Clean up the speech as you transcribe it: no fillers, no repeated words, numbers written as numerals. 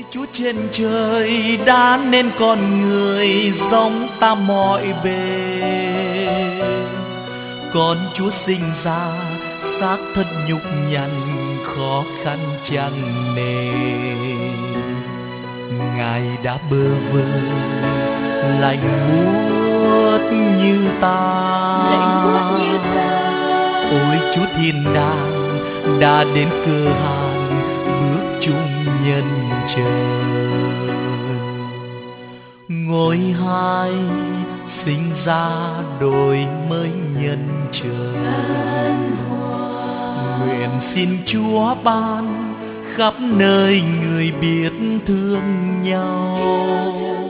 Chúa trên trời đã nên con người giống ta mọi bề, con Chúa sinh ra xác thân nhục nhằn khó khăn chẳng nề. Ngài đã bơ vơ lạnh buốt như ta, ôi Chúa thiên đàng đã đến cơ hàn bước chung nhân trời. Ngôi hai sinh ra đổi mới nhân trời, nguyện xin Chúa ban khắp nơi người biết thương nhau.